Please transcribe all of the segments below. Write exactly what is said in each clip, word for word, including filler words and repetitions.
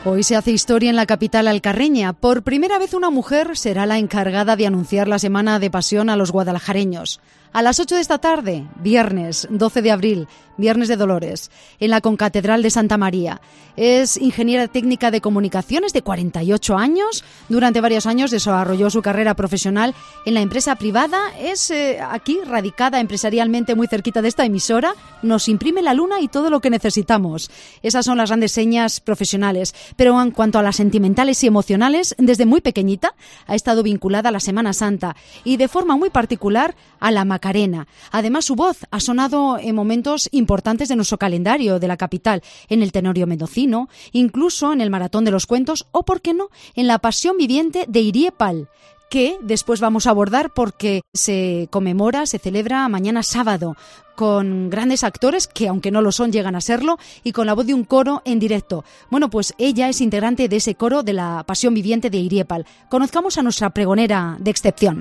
Hoy se hace historia en la capital alcarreña. Por primera vez una mujer será la encargada de anunciar la Semana de Pasión a los guadalajareños. A las ocho de esta tarde, viernes doce de abril, Viernes de Dolores, en la Concatedral de Santa María. Es ingeniera técnica de comunicaciones de cuarenta y ocho años. Durante varios años desarrolló su carrera profesional en la empresa privada. Es eh, aquí radicada empresarialmente muy cerquita de esta emisora. Nos imprime la luna y todo lo que necesitamos. Esas son las grandes señas profesionales. Pero en cuanto a las sentimentales y emocionales, desde muy pequeñita ha estado vinculada a la Semana Santa y de forma muy particular a la Macarena. Además, su voz ha sonado en momentos importantes de nuestro calendario de la capital, en el Tenorio Mendocino, incluso en el Maratón de los Cuentos o, por qué no, en la Pasión Viviente de Iriepal, que después vamos a abordar porque se conmemora, se celebra mañana sábado, con grandes actores que, aunque no lo son, llegan a serlo, y con la voz de un coro en directo. Bueno, pues ella es integrante de ese coro de la Pasión Viviente de Iriepal. Conozcamos a nuestra pregonera de excepción.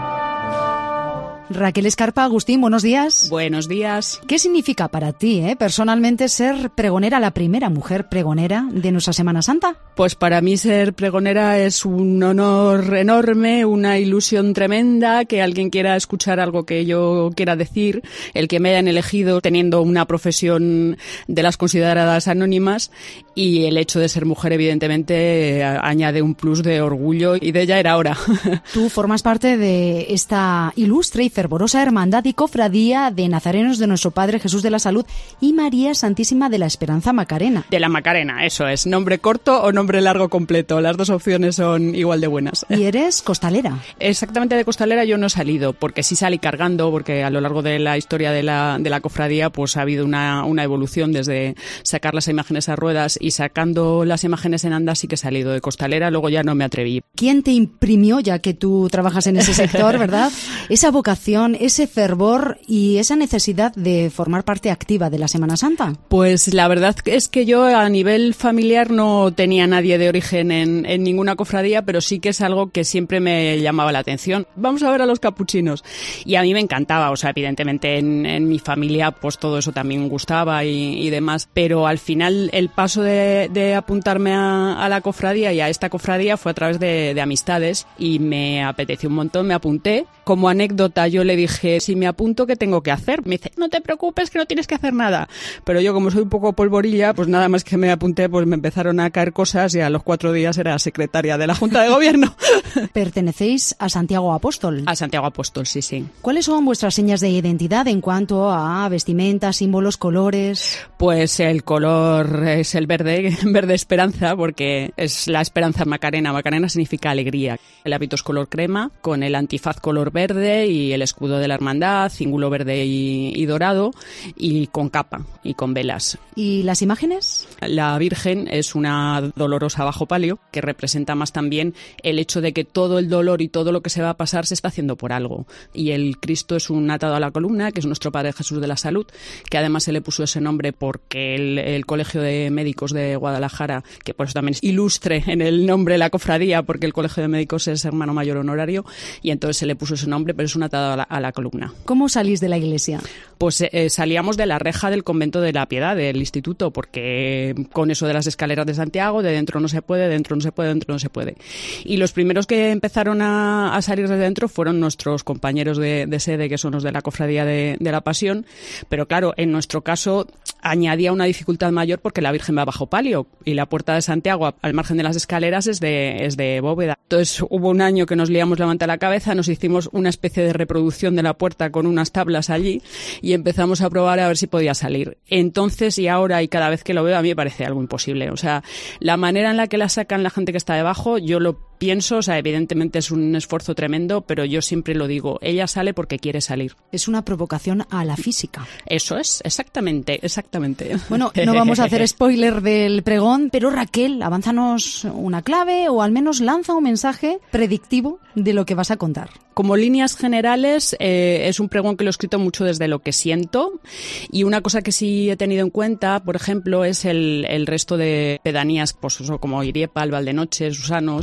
Raquel Escarpa, Agustín, buenos días. Buenos días. ¿Qué significa para ti, eh, personalmente, ser pregonera, la primera mujer pregonera de nuestra Semana Santa? Pues para mí ser pregonera es un honor enorme, una ilusión tremenda, que alguien quiera escuchar algo que yo quiera decir, el que me hayan elegido teniendo una profesión de las consideradas anónimas, y el hecho de ser mujer, evidentemente, añade un plus de orgullo, y de ya era hora. Tú formas parte de esta ilustre y fervorosa hermandad y cofradía de nazarenos de nuestro Padre Jesús de la Salud y María Santísima de la Esperanza Macarena. De la Macarena, eso es. ¿Nombre corto o nombre largo completo? Las dos opciones son igual de buenas. ¿Y eres costalera? Exactamente, de costalera yo no he salido, porque sí salí cargando, porque a lo largo de la historia de la, de la cofradía pues ha habido una, una evolución desde sacar las imágenes a ruedas, y sacando las imágenes en andas sí que he salido de costalera, luego ya no me atreví. ¿Quién te imprimió, ya que tú trabajas en ese sector, verdad? Esa vocación, ese fervor y esa necesidad de formar parte activa de la Semana Santa. Pues la verdad es que yo a nivel familiar no tenía nadie de origen en, en ninguna cofradía, pero sí que es algo que siempre me llamaba la atención. Vamos a ver a los capuchinos. Y a mí me encantaba, o sea, evidentemente en, en mi familia pues todo eso también gustaba y, y demás, pero al final el paso de, de apuntarme a, a la cofradía y a esta cofradía fue a través de, de amistades, y me apeteció un montón, me apunté. Como anécdota, yo le dije, si me apunto, ¿qué tengo que hacer? Me dice, no te preocupes, que no tienes que hacer nada. Pero yo, como soy un poco polvorilla, pues nada más que me apunté, pues me empezaron a caer cosas, y a los cuatro días era secretaria de la Junta de Gobierno. ¿Pertenecéis a Santiago Apóstol? A Santiago Apóstol, sí, sí. ¿Cuáles son vuestras señas de identidad en cuanto a vestimenta, símbolos, colores? Pues el color es el verde, verde esperanza, porque es la esperanza Macarena. Macarena significa alegría. El hábito es color crema, con el antifaz color verde y el escudo de la hermandad, cíngulo verde y, y dorado, y con capa y con velas. ¿Y las imágenes? La Virgen es una dolorosa bajo palio, que representa más también el hecho de que todo el dolor y todo lo que se va a pasar se está haciendo por algo. Y el Cristo es un atado a la columna, que es nuestro Padre Jesús de la Salud, que además se le puso ese nombre porque el, el Colegio de Médicos de Guadalajara, que por eso también es ilustre en el nombre de la cofradía, porque el Colegio de Médicos es hermano mayor honorario, y entonces se le puso ese nombre, pero es un atado a la, a la columna. ¿Cómo salís de la iglesia? Pues eh, salíamos de la reja del convento de la Piedad, del instituto, porque con eso de las escaleras de Santiago, de dentro no se puede, dentro no se puede, dentro no se puede. Y los primeros que empezaron a, a salir de dentro fueron nuestros compañeros de, de sede, que son los de la cofradía de, de la Pasión, pero claro, en nuestro caso añadía una dificultad mayor porque la Virgen va bajo palio y la puerta de Santiago al margen de las escaleras es de, es de bóveda. Entonces hubo un año que nos liamos la manta a la cabeza, nos hicimos una especie de reproducción de la puerta con unas tablas allí y empezamos a probar a ver si podía salir. Entonces, y ahora y cada vez que lo veo, a mí me parece algo imposible. O sea, la manera en la que la sacan la gente que está debajo, yo lo pienso, o sea, evidentemente es un esfuerzo tremendo, pero yo siempre lo digo, ella sale porque quiere salir. Es una provocación a la física. Eso es, exactamente, exactamente. Bueno, no vamos a hacer spoiler del pregón, pero Raquel, avánzanos una clave o al menos lanza un mensaje predictivo de lo que vas a contar. Como líneas generales, eh, es un pregón que lo he escrito mucho desde lo que siento, y una cosa que sí he tenido en cuenta, por ejemplo, es el, el resto de pedanías, pues eso, como Iriepal, Valdenoche, Susanos, porque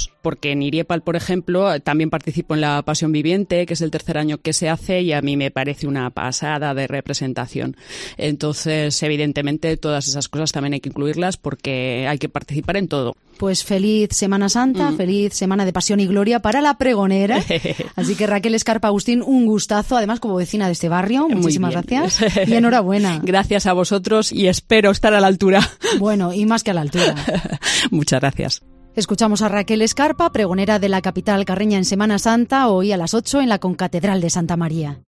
porque en Iriepal, por ejemplo, también participo en la Pasión Viviente, que es el tercer año que se hace, y a mí me parece una pasada de representación. Entonces, evidentemente, todas esas cosas también hay que incluirlas porque hay que participar en todo. Pues feliz Semana Santa, mm. feliz Semana de Pasión y Gloria para la pregonera. Así que Raquel Escarpa Agustín, un gustazo, además como vecina de este barrio. Muchísimas gracias y enhorabuena. Gracias a vosotros y espero estar a la altura. Bueno, y más que a la altura. Muchas gracias. Escuchamos a Raquel Escarpa, pregonera de la capital alcarreña en Semana Santa, hoy a las ocho en la Concatedral de Santa María.